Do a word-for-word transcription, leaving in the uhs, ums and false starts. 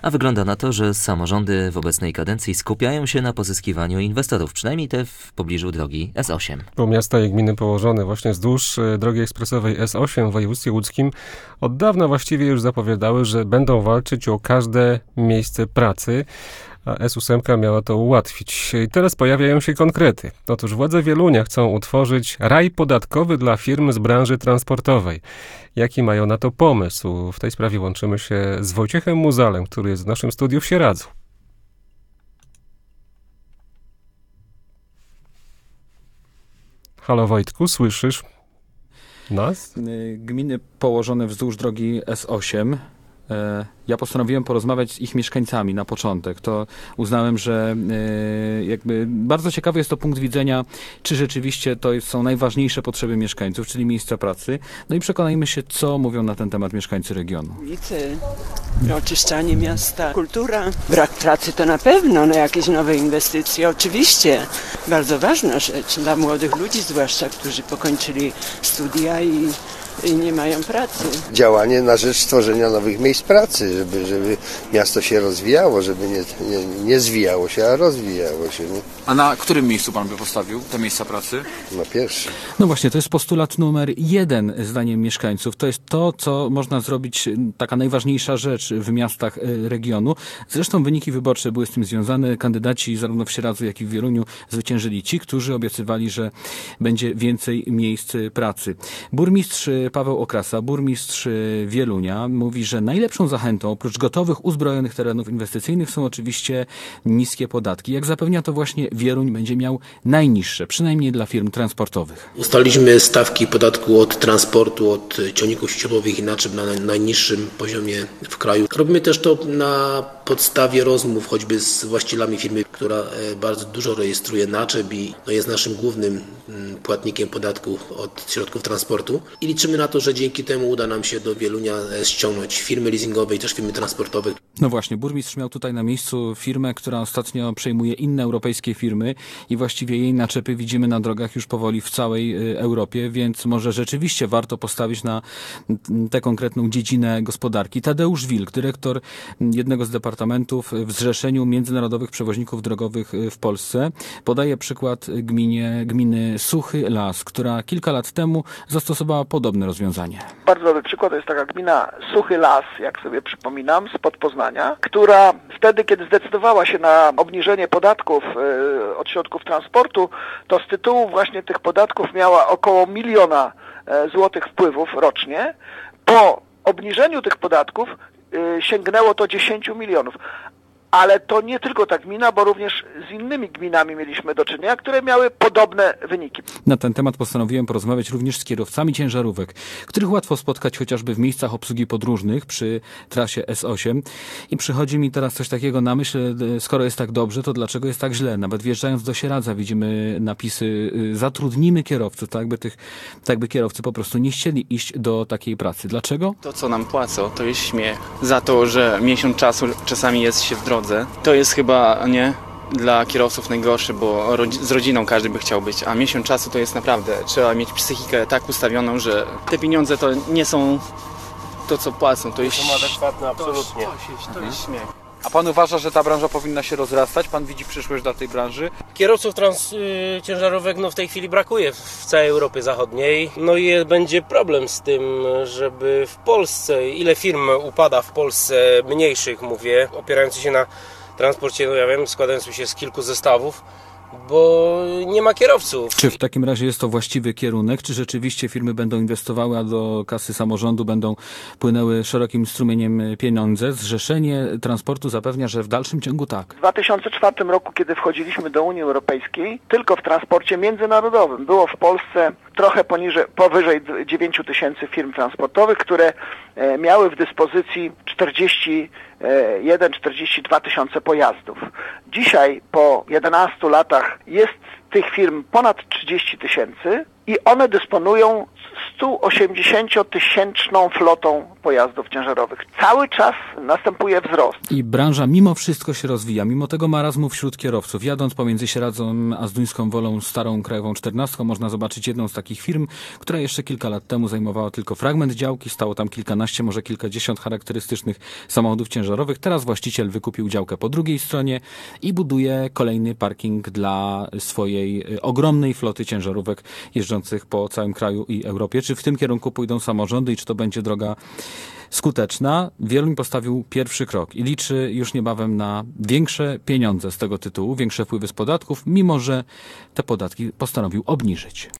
a wygląda na to, że samorządy w obecnej kadencji skupiają się na pozyskiwaniu inwestorów, przynajmniej te w pobliżu drogi S osiem. Bo miasta i gminy położone właśnie wzdłuż drogi ekspresowej S osiem w województwie łódzkim od dawna właściwie już zapowiadały, że będą walczyć o każde miejsce pracy, a S osiem miała to ułatwić. I teraz pojawiają się konkrety. Otóż władze Wielunia chcą utworzyć raj podatkowy dla firm z branży transportowej. Jaki mają na to pomysł? W tej sprawie łączymy się z Wojciechem Muzalem, który jest w naszym studiu w Sieradzu. Halo Wojtku, słyszysz nas? Gminy położone wzdłuż drogi S osiem. Ja postanowiłem porozmawiać z ich mieszkańcami na początek. To uznałem, że jakby bardzo ciekawy jest to punkt widzenia, czy rzeczywiście to są najważniejsze potrzeby mieszkańców, czyli miejsca pracy. No i przekonajmy się, co mówią na ten temat mieszkańcy regionu. Ulicy, oczyszczanie miasta, kultura. Brak pracy to na pewno, no jakieś nowe inwestycje, oczywiście. Bardzo ważna rzecz dla młodych ludzi, zwłaszcza, którzy pokończyli studia i i nie mają pracy. Działanie na rzecz stworzenia nowych miejsc pracy, żeby, żeby miasto się rozwijało, żeby nie, nie, nie zwijało się, a rozwijało się. Nie? A na którym miejscu pan by postawił te miejsca pracy? Na pierwszym. No właśnie, to jest postulat numer jeden zdaniem mieszkańców. To jest to, co można zrobić, taka najważniejsza rzecz w miastach regionu. Zresztą wyniki wyborcze były z tym związane. Kandydaci zarówno w Sieradzu, jak i w Wieluniu zwyciężyli ci, którzy obiecywali, że będzie więcej miejsc pracy. Burmistrz Paweł Okrasa, burmistrz Wielunia, mówi, że najlepszą zachętą oprócz gotowych, uzbrojonych terenów inwestycyjnych są oczywiście niskie podatki. Jak zapewnia, to właśnie Wieluń będzie miał najniższe, przynajmniej dla firm transportowych. Ustaliliśmy stawki podatku od transportu, od ciągników ściełowych i naczep na najniższym poziomie w kraju. Robimy też to na podstawie rozmów choćby z właścicielami firmy, która bardzo dużo rejestruje naczep i no jest naszym głównym płatnikiem podatku od środków transportu. I liczymy na to, że dzięki temu uda nam się do Wielunia ściągnąć firmy leasingowe i też firmy transportowe. No właśnie, burmistrz miał tutaj na miejscu firmę, która ostatnio przejmuje inne europejskie firmy i właściwie jej naczepy widzimy na drogach już powoli w całej Europie, więc może rzeczywiście warto postawić na tę konkretną dziedzinę gospodarki. Tadeusz Wilk, dyrektor jednego z departamentów w Zrzeszeniu Międzynarodowych Przewoźników Drogowych w Polsce, podaje przykład gminie, gminy Suchy Las, która kilka lat temu zastosowała podobne rozwiązanie. Bardzo dobry przykład to jest taka gmina Suchy Las, jak sobie przypominam, spod Poznania, która wtedy, kiedy zdecydowała się na obniżenie podatków y, od środków transportu, to z tytułu właśnie tych podatków miała około miliona y, złotych wpływów rocznie. Po obniżeniu tych podatków y, sięgnęło to dziesięć milionów. Ale to nie tylko ta gmina, bo również z innymi gminami mieliśmy do czynienia, które miały podobne wyniki. Na ten temat postanowiłem porozmawiać również z kierowcami ciężarówek, których łatwo spotkać chociażby w miejscach obsługi podróżnych przy trasie S osiem. I przychodzi mi teraz coś takiego na myśl, skoro jest tak dobrze, to dlaczego jest tak źle? Nawet wjeżdżając do Sieradza widzimy napisy zatrudnimy kierowców, tak by, tych, tak by kierowcy po prostu nie chcieli iść do takiej pracy. Dlaczego? To, co nam płacą, to jest śmiech. Za to, że miesiąc czasu czasami jest się w drodze. To jest chyba, nie, dla kierowców najgorsze, bo rodzi- z rodziną każdy by chciał być, a miesiąc czasu to jest naprawdę, trzeba mieć psychikę tak ustawioną, że te pieniądze to nie są to, co płacą, to jest... To adekwatne, absolutnie. To, to, jest, to jest śmiech. A pan uważa, że ta branża powinna się rozrastać? Pan widzi przyszłość dla tej branży? Kierowców trans, y, ciężarówek no, w tej chwili brakuje w całej Europie Zachodniej. No i będzie problem z tym, żeby w Polsce, ile firm upada w Polsce, mniejszych mówię, opierających się na transporcie, no ja wiem, składającym się z kilku zestawów, bo nie ma kierowców. Czy w takim razie jest to właściwy kierunek? Czy rzeczywiście firmy będą inwestowały, a do kasy samorządu będą płynęły szerokim strumieniem pieniądze? Zrzeszenie Transportu zapewnia, że w dalszym ciągu tak. W dwa tysiące czwartym roku, kiedy wchodziliśmy do Unii Europejskiej, tylko w transporcie międzynarodowym było w Polsce trochę poniżej, powyżej dziewięć tysięcy firm transportowych, które miały w dyspozycji czterdzieści jeden czterdzieści dwa tysiące pojazdów. Dzisiaj po jedenastu latach jest tych firm ponad trzydzieści tysięcy i one dysponują sto osiemdziesięciotysięczną flotą pojazdów ciężarowych. Cały czas następuje wzrost. I branża mimo wszystko się rozwija, mimo tego marazmu wśród kierowców. Jadąc pomiędzy Sieradzą a Zduńską Wolą, starą krajową czternastką, można zobaczyć jedną z takich firm, która jeszcze kilka lat temu zajmowała tylko fragment działki. Stało tam kilkanaście, może kilkadziesiąt charakterystycznych samochodów ciężarowych. Teraz właściciel wykupił działkę po drugiej stronie i buduje kolejny parking dla swojej ogromnej floty ciężarówek jeżdżących po całym kraju i Europie. Czy w tym kierunku pójdą samorządy i czy to będzie droga skuteczna? Wieluń postawił pierwszy krok i liczy już niebawem na większe pieniądze z tego tytułu, większe wpływy z podatków, mimo że te podatki postanowił obniżyć.